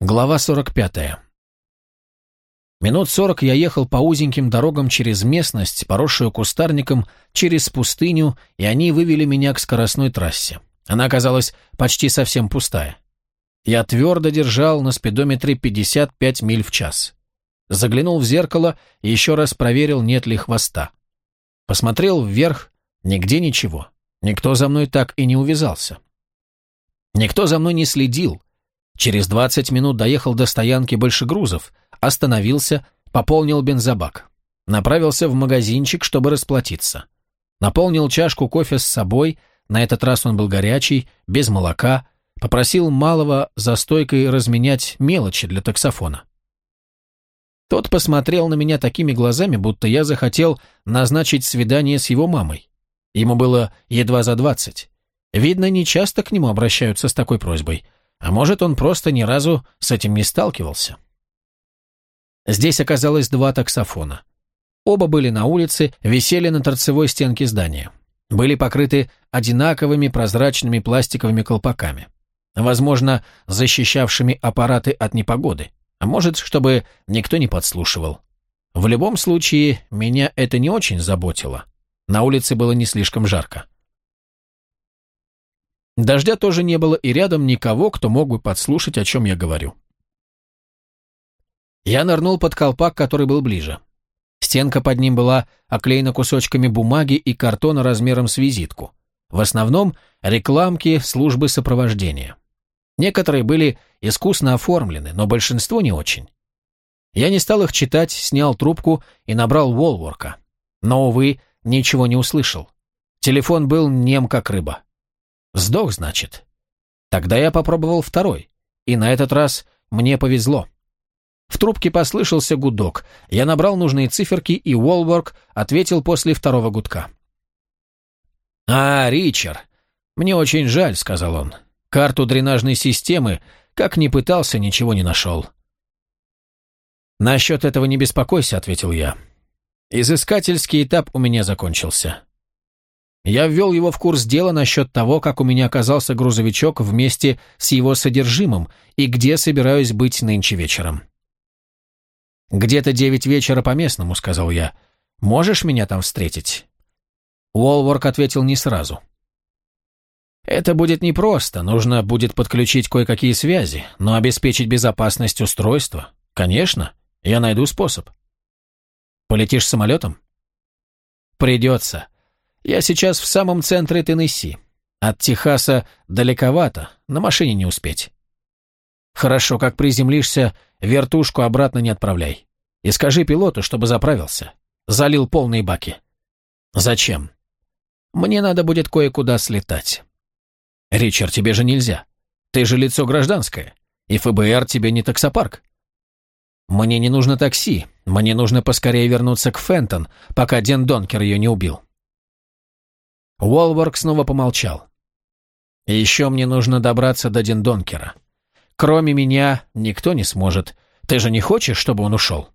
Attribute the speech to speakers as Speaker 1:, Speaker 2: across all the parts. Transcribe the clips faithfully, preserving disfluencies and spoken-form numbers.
Speaker 1: Глава сорок пятая. Минут сорок я ехал по узеньким дорогам через местность, поросшую кустарником, через пустыню, и они вывели меня к скоростной трассе. Она оказалась почти совсем пустая. Я твердо держал на спидометре пятьдесят пять миль в час. Заглянул в зеркало и еще раз проверил, нет ли хвоста. Посмотрел вверх, нигде ничего. Никто за мной так и не увязался. Никто за мной не следил. Через двадцать минут доехал до стоянки большегрузов, остановился, пополнил бензобак. Направился в магазинчик, чтобы расплатиться. Наполнил чашку кофе с собой, на этот раз он был горячий, без молока, попросил малого за стойкой разменять мелочи для таксофона. Тот посмотрел на меня такими глазами, будто я захотел назначить свидание с его мамой. Ему было едва за двадцать. Видно, не часто к нему обращаются с такой просьбой. А может, он просто ни разу с этим не сталкивался. Здесь оказалось два таксофона. Оба были на улице, висели на торцевой стенке здания. Были покрыты одинаковыми прозрачными пластиковыми колпаками. Возможно, защищавшими аппараты от непогоды. А может, чтобы никто не подслушивал. В любом случае, меня это не очень заботило. На улице было не слишком жарко. Дождя тоже не было, и рядом никого, кто мог бы подслушать, о чем я говорю. Я нырнул под колпак, который был ближе. Стенка под ним была оклеена кусочками бумаги и картона размером с визитку. В основном рекламки службы сопровождения. Некоторые были искусно оформлены, но большинство не очень. Я не стал их читать, снял трубку и набрал Уолворка. Но, увы, ничего не услышал. Телефон был нем как рыба. Сдох, значит. Тогда я попробовал второй, и на этот раз мне повезло. В трубке послышался гудок. Я набрал нужные циферки, и Уолворк ответил после второго гудка. «А, Ричард, мне очень жаль», — сказал он. «Карту дренажной системы, как ни пытался, ничего не нашел». «Насчет этого не беспокойся», — ответил я. «Изыскательский этап у меня закончился». Я ввел его в курс дела насчет того, как у меня оказался грузовичок вместе с его содержимым и где собираюсь быть нынче вечером. «Где-то девять вечера по местному», — сказал я. «Можешь меня там встретить?» Уолворк ответил не сразу. «Это будет непросто, нужно будет подключить кое-какие связи, но обеспечить безопасность устройства, конечно, я найду способ». «Полетишь самолетом?» «Придется. Я сейчас в самом центре Теннесси. От Техаса далековато, на машине не успеть». «Хорошо, как приземлишься, вертушку обратно не отправляй. И скажи пилоту, чтобы заправился. Залил полные баки». «Зачем?» «Мне надо будет кое-куда слетать». «Ричард, тебе же нельзя. Ты же лицо гражданское, и ФБР тебе не таксопарк». «Мне не нужно такси, мне нужно поскорее вернуться к Фентон, пока Ден Донкер ее не убил». Уолворк снова помолчал. «И еще мне нужно добраться до Ден Донкера. Кроме меня никто не сможет. Ты же не хочешь, чтобы он ушел?»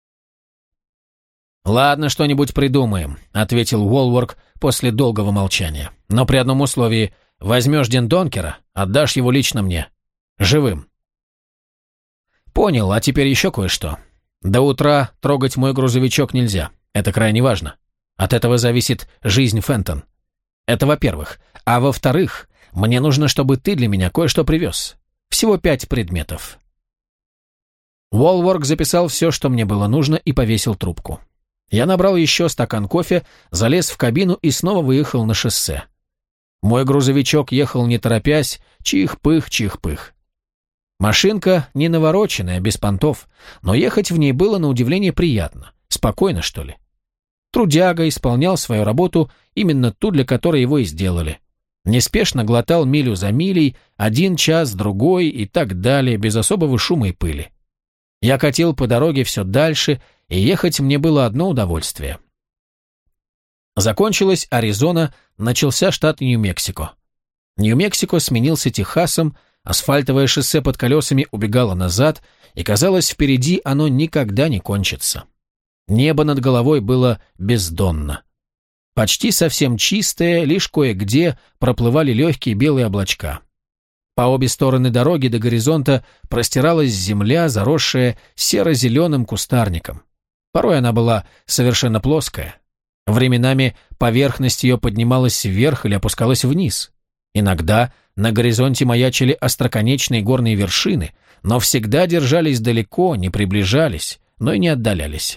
Speaker 1: «Ладно, что-нибудь придумаем», — ответил Уолворк после долгого молчания. «Но при одном условии: возьмешь Ден Донкера, отдашь его лично мне. Живым». «Понял, а теперь еще кое-что. До утра трогать мой грузовичок нельзя. Это крайне важно. От этого зависит жизнь Фентон. Это во-первых. А во-вторых, мне нужно, чтобы ты для меня кое-что привез. Всего пять предметов». Уолворк записал все, что мне было нужно, и повесил трубку. Я набрал еще стакан кофе, залез в кабину и снова выехал на шоссе. Мой грузовичок ехал не торопясь, чих-пых, чих-пых. Машинка не навороченная, без понтов, но ехать в ней было на удивление приятно, спокойно, что ли. Трудяга исполнял свою работу, именно ту, для которой его и сделали. Неспешно глотал милю за милей, один час, другой и так далее, без особого шума и пыли. Я катил по дороге все дальше, и ехать мне было одно удовольствие. Закончилась Аризона, начался штат Нью-Мексико. Нью-Мексико сменился Техасом, асфальтовое шоссе под колесами убегало назад, и казалось, впереди оно никогда не кончится. Небо над головой было бездонно. Почти совсем чистое, лишь кое-где проплывали легкие белые облачка. По обе стороны дороги до горизонта простиралась земля, заросшая серо-зеленым кустарником. Порой она была совершенно плоская. Временами поверхность ее поднималась вверх или опускалась вниз. Иногда на горизонте маячили остроконечные горные вершины, но всегда держались далеко, не приближались, но и не отдалялись.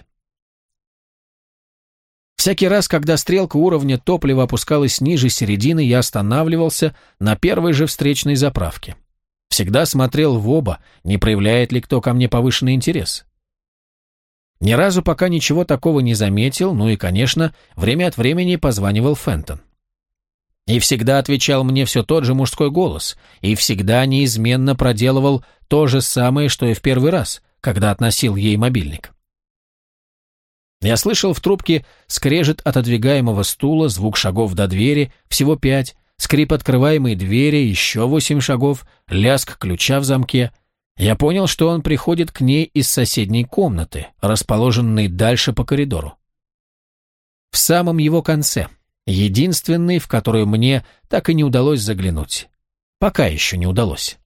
Speaker 1: Всякий раз, когда стрелка уровня топлива опускалась ниже середины, я останавливался на первой же встречной заправке. Всегда смотрел в оба, не проявляет ли кто ко мне повышенный интерес. Ни разу пока ничего такого не заметил, ну и, конечно, время от времени позванивал Фентон. И всегда отвечал мне все тот же мужской голос, и всегда неизменно проделывал то же самое, что и в первый раз, когда относил ей мобильник. Я слышал в трубке скрежет отодвигаемого стула, звук шагов до двери, всего пять, скрип открываемой двери, еще восемь шагов, лязг ключа в замке. Я понял, что он приходит к ней из соседней комнаты, расположенной дальше по коридору. В самом его конце, единственный, в которую мне так и не удалось заглянуть. Пока еще не удалось.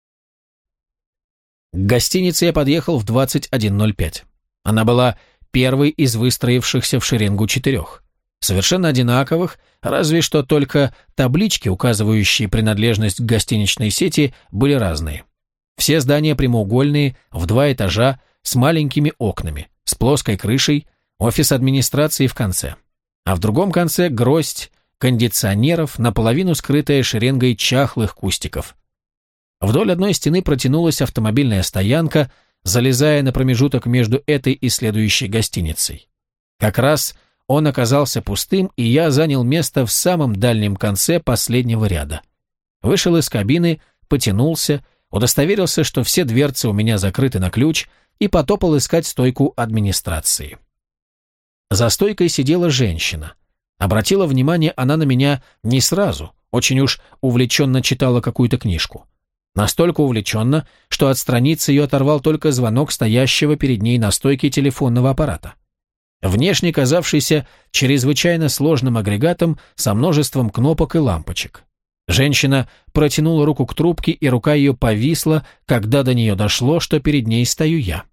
Speaker 1: К гостинице я подъехал в двадцать один ноль пять. Она была первый из выстроившихся в шеренгу четырех. Совершенно одинаковых, разве что только таблички, указывающие принадлежность к гостиничной сети, были разные. Все здания прямоугольные, в два этажа, с маленькими окнами, с плоской крышей, офис администрации в конце. А в другом конце гроздь кондиционеров, наполовину скрытая шеренгой чахлых кустиков. Вдоль одной стены протянулась автомобильная стоянка, залезая на промежуток между этой и следующей гостиницей. Как раз он оказался пустым, и я занял место в самом дальнем конце последнего ряда. Вышел из кабины, потянулся, удостоверился, что все дверцы у меня закрыты на ключ, и потопал искать стойку администрации. За стойкой сидела женщина. Обратила внимание она на меня не сразу, очень уж увлеченно читала какую-то книжку. Настолько увлеченно, что отстраниться ее оторвал только звонок стоящего перед ней на стойке телефонного аппарата. Внешне казавшийся чрезвычайно сложным агрегатом со множеством кнопок и лампочек. Женщина протянула руку к трубке, и рука ее повисла, когда до нее дошло, что перед ней стою я.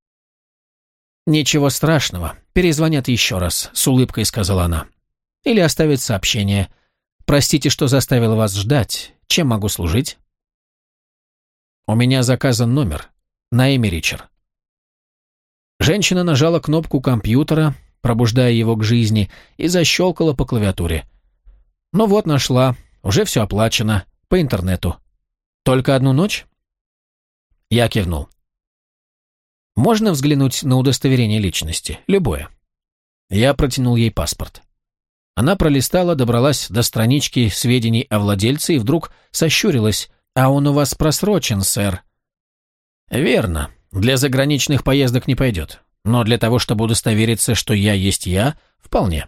Speaker 1: «Ничего страшного, перезвонят еще раз», — с улыбкой сказала она. «Или оставят сообщение. Простите, что заставила вас ждать. Чем могу служить?» «У меня заказан номер. На имя Ричард». Женщина нажала кнопку компьютера, пробуждая его к жизни, и защелкала по клавиатуре. «Ну вот, нашла. Уже все оплачено. По интернету. Только одну ночь?» Я кивнул. «Можно взглянуть на удостоверение личности? Любое». Я протянул ей паспорт. Она пролистала, добралась до странички сведений о владельце и вдруг сощурилась. «А он у вас просрочен, сэр». «Верно. Для заграничных поездок не пойдет. Но для того, чтобы удостовериться, что я есть я, вполне».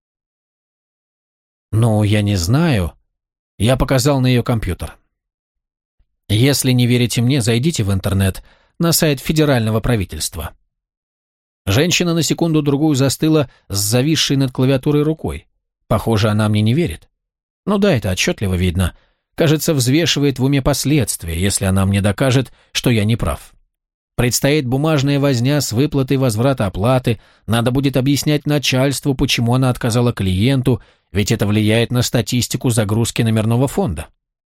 Speaker 1: «Ну, я не знаю». Я показал на ее компьютер. «Если не верите мне, зайдите в интернет, на сайт федерального правительства». Женщина на секунду-другую застыла с зависшей над клавиатурой рукой. Похоже, она мне не верит. Ну да, это отчетливо видно. Кажется, взвешивает в уме последствия, если она мне докажет, что я не прав. Предстоит бумажная возня с выплатой возврата оплаты, надо будет объяснять начальству, почему она отказала клиенту, ведь это влияет на статистику загрузки номерного фонда.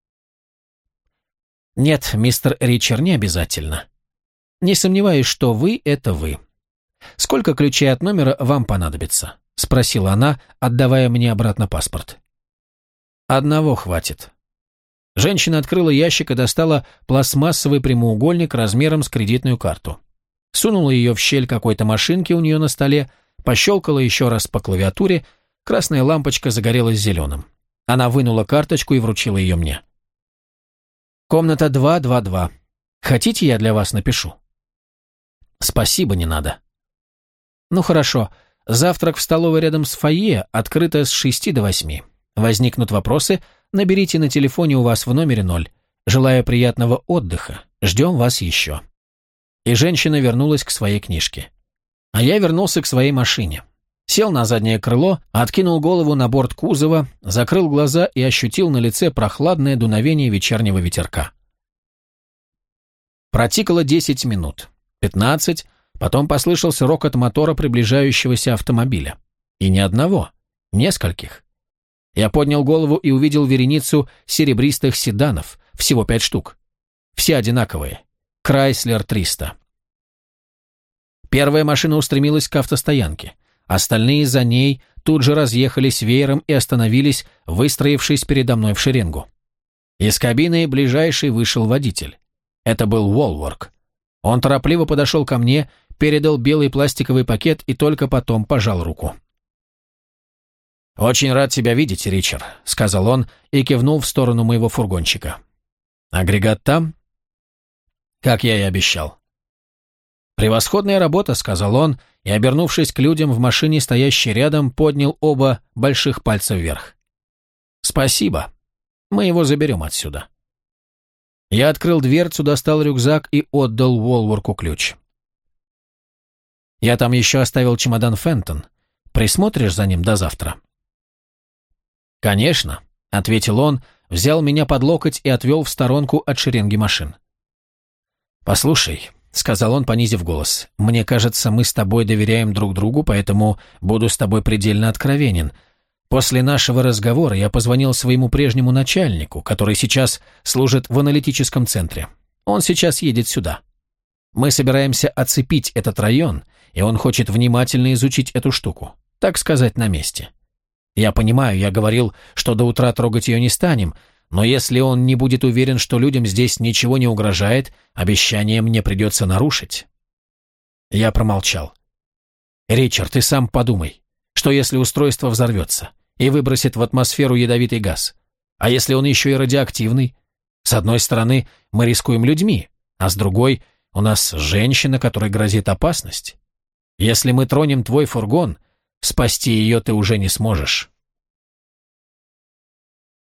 Speaker 1: Нет, мистер Ричард, не обязательно. Не сомневаюсь, что вы – это вы. Сколько ключей от номера вам понадобится? Спросила она, отдавая мне обратно паспорт. Одного хватит. Женщина открыла ящик и достала пластмассовый прямоугольник размером с кредитную карту. Сунула ее в щель какой-то машинки у нее на столе, пощелкала еще раз по клавиатуре, красная лампочка загорелась зеленым. Она вынула карточку и вручила ее мне. «Комната два два два. Хотите, я для вас напишу?» «Спасибо, не надо». «Ну хорошо. Завтрак в столовой рядом с фойе, открыто с шести до восьми. Возникнут вопросы, наберите на телефоне у вас в номере ноль. Желаю приятного отдыха. Ждем вас еще». И женщина вернулась к своей книжке. А я вернулся к своей машине. Сел на заднее крыло, откинул голову на борт кузова, закрыл глаза и ощутил на лице прохладное дуновение вечернего ветерка. Протикало десять минут, пятнадцать, потом послышался рокот мотора приближающегося автомобиля. И ни одного, нескольких. Я поднял голову и увидел вереницу серебристых седанов, всего пять штук. Все одинаковые. Крайслер триста. Первая машина устремилась к автостоянке. Остальные за ней тут же разъехались веером и остановились, выстроившись передо мной в шеренгу. Из кабины ближайший вышел водитель. Это был Уолворк. Он торопливо подошел ко мне, передал белый пластиковый пакет и только потом пожал руку. «Очень рад тебя видеть, Ричард», — сказал он и кивнул в сторону моего фургончика. «Агрегат там?» «Как я и обещал». «Превосходная работа», — сказал он, и, обернувшись к людям в машине, стоящей рядом, поднял оба больших пальца вверх. «Спасибо. Мы его заберем отсюда». Я открыл дверцу, достал рюкзак и отдал Уолворку ключ. «Я там еще оставил чемодан Фентон. Присмотришь за ним до завтра?» «Конечно», — ответил он, взял меня под локоть и отвел в сторонку от шеренги машин. «Послушай», — сказал он, понизив голос, — «мне кажется, мы с тобой доверяем друг другу, поэтому буду с тобой предельно откровенен. После нашего разговора я позвонил своему прежнему начальнику, который сейчас служит в аналитическом центре. Он сейчас едет сюда. Мы собираемся оцепить этот район, и он хочет внимательно изучить эту штуку, так сказать, на месте. Я понимаю, я говорил, что до утра трогать ее не станем, но если он не будет уверен, что людям здесь ничего не угрожает, обещание мне придется нарушить». Я промолчал. «Ричард, ты сам подумай, что если устройство взорвется и выбросит в атмосферу ядовитый газ, а если он еще и радиоактивный? С одной стороны, мы рискуем людьми, а с другой, у нас женщина, которой грозит опасность. Если мы тронем твой фургон, спасти ее ты уже не сможешь».